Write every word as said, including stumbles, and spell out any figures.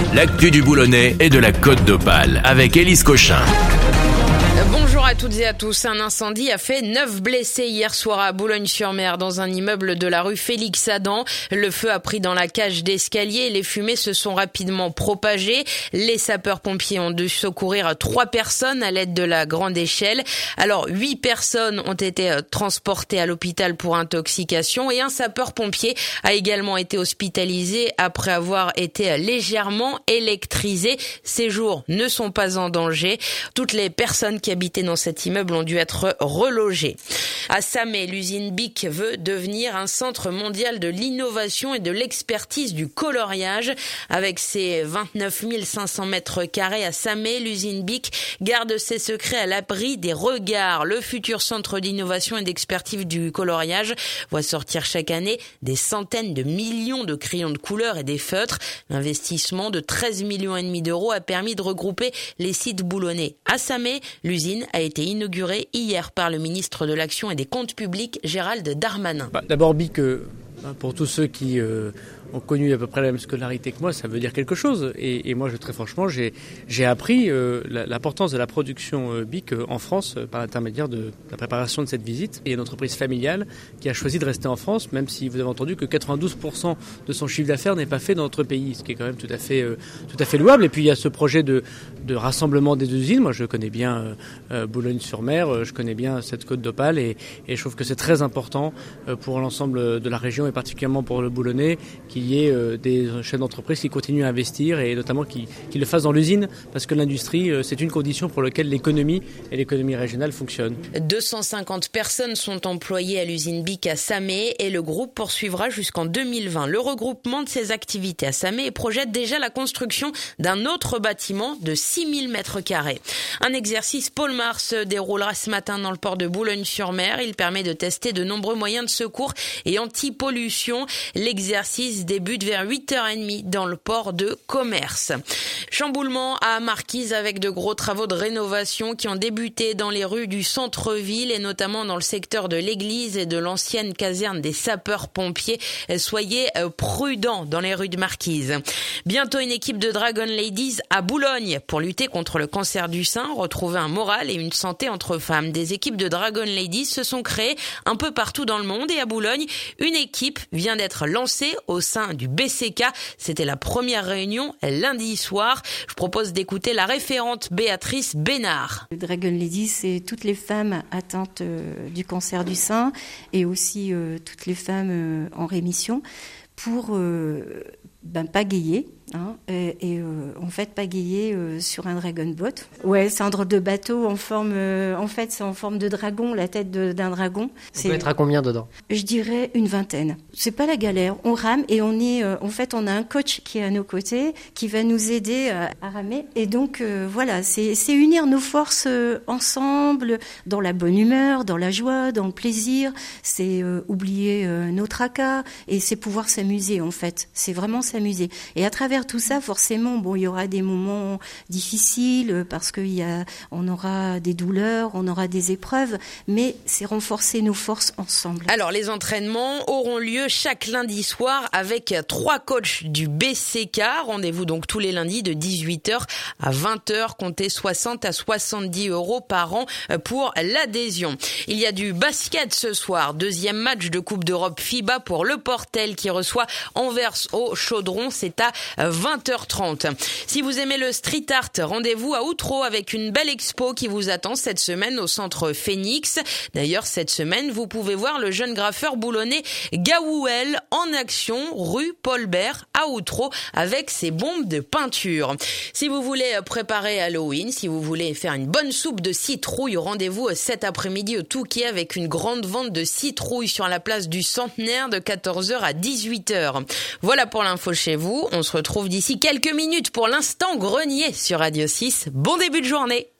l'actu du Boulonnais et de la Côte d'Opale avec Élise Cochin. Bonjour à toutes et à tous. Un incendie a fait neuf blessés hier soir à Boulogne-sur-Mer dans un immeuble de la rue Félix-Adam. Le feu a pris dans la cage d'escalier et les fumées se sont rapidement propagées. Les sapeurs-pompiers ont dû secourir trois personnes à l'aide de la grande échelle. Alors, huit personnes ont été transportées à l'hôpital pour intoxication et un sapeur-pompier a également été hospitalisé après avoir été légèrement électrisé. Ces jours ne sont pas en danger. Toutes les personnes qui habitaient dans cet immeuble ont dû être relogés. À Samé, l'usine B I C veut devenir un centre mondial de l'innovation et de l'expertise du coloriage. Avec ses vingt-neuf mille cinq cents mètres carrés à Samé, l'usine B I C garde ses secrets à l'abri des regards. Le futur centre d'innovation et d'expertise du coloriage voit sortir chaque année des centaines de millions de crayons de couleur et des feutres. L'investissement de treize millions et demi d'euros a permis de regrouper les sites boulonnais. À Samé, l'usine a été inaugurée hier par le ministre de l'Action et des Comptes publics, Gérald Darmanin. Bah, d'abord, B I C, euh, pour tous ceux qui euh, ont connu à peu près la même scolarité que moi, ça veut dire quelque chose. Et, et moi, je, très franchement, j'ai, j'ai appris euh, la, l'importance de la production euh, B I C euh, en France euh, par l'intermédiaire de, de la préparation de cette visite. Il y a une entreprise familiale qui a choisi de rester en France, même si vous avez entendu que quatre-vingt-douze pour cent de son chiffre d'affaires n'est pas fait dans notre pays, ce qui est quand même tout à fait, euh, tout à fait louable. Et puis, il y a ce projet de, de rassemblement des usines. Moi, je connais bien euh, euh, Boulogne-sur-Mer, euh, je connais bien cette Côte d'Opale et, et je trouve que c'est très important euh, pour l'ensemble de la région et particulièrement pour le Boulonnais qu'il y ait euh, des chefs d'entreprise qui continuent à investir et notamment qui, qui le fassent dans l'usine parce que l'industrie, euh, c'est une condition pour laquelle l'économie et l'économie régionale fonctionnent. deux cent cinquante personnes sont employées à l'usine B I C à Samé et le groupe poursuivra jusqu'en deux mille vingt le regroupement de ses activités à Samé et projette déjà la construction d'un autre bâtiment de six mille mètres carrés. Un exercice Polmar se déroulera ce matin dans le port de Boulogne-sur-Mer. Il permet de tester de nombreux moyens de secours et anti-pollution. L'exercice débute vers huit heures trente dans le port de Commerce. Chamboulement à Marquise avec de gros travaux de rénovation qui ont débuté dans les rues du centre-ville et notamment dans le secteur de l'église et de l'ancienne caserne des sapeurs-pompiers. Soyez prudents dans les rues de Marquise. Bientôt une équipe de Dragon Ladies à Boulogne pour lutter contre le cancer du sein, retrouver un moral et une santé entre femmes. Des équipes de Dragon Ladies se sont créées un peu partout dans le monde et à Boulogne, une équipe vient d'être lancée au sein du B C K. C'était la première réunion lundi soir. Je propose d'écouter la référente Béatrice Bénard. Dragon Ladies, c'est toutes les femmes atteintes euh, du cancer du sein et aussi euh, toutes les femmes euh, en rémission pour euh, ben, pagayer. Hein, et, et euh, en fait pagayer euh, sur un dragon boat. Ouais, c'est un drôle de bateau en forme. Euh, en fait, c'est en forme de dragon, la tête de, d'un dragon. On peut être à combien dedans ? Je dirais une vingtaine. C'est pas la galère. On rame et on est. Euh, en fait, on a un coach qui est à nos côtés, qui va nous aider euh, à ramer. Et donc euh, voilà, c'est, c'est unir nos forces euh, ensemble, dans la bonne humeur, dans la joie, dans le plaisir. C'est euh, oublier euh, nos tracas et c'est pouvoir s'amuser en fait. C'est vraiment s'amuser. Et à travers tout ça, forcément, bon, il y aura des moments difficiles parce qu'il y a, on aura des douleurs, on aura des épreuves, mais c'est renforcer nos forces ensemble. Alors, les entraînements auront lieu chaque lundi soir avec trois coachs du B C K. Rendez-vous donc tous les lundis de dix-huit heures à vingt heures. Comptez soixante à soixante-dix euros par an pour l'adhésion. Il y a du basket ce soir. Deuxième match de Coupe d'Europe FIBA pour le Portel qui reçoit Anvers au Chaudron. C'est à vingt heures trente. Si vous aimez le street art, rendez-vous à Outreau avec une belle expo qui vous attend cette semaine au centre Phoenix. D'ailleurs, cette semaine, vous pouvez voir le jeune graffeur boulonnais Gaouel en action rue Paul Bert à Outreau avec ses bombes de peinture. Si vous voulez préparer Halloween, si vous voulez faire une bonne soupe de citrouille, rendez-vous cet après-midi au Touquet avec une grande vente de citrouilles sur la place du Centenaire de quatorze heures à dix-huit heures. Voilà pour l'info chez vous. On se retrouve d'ici quelques minutes pour l'instant grenier sur Radio six. Bon début de journée.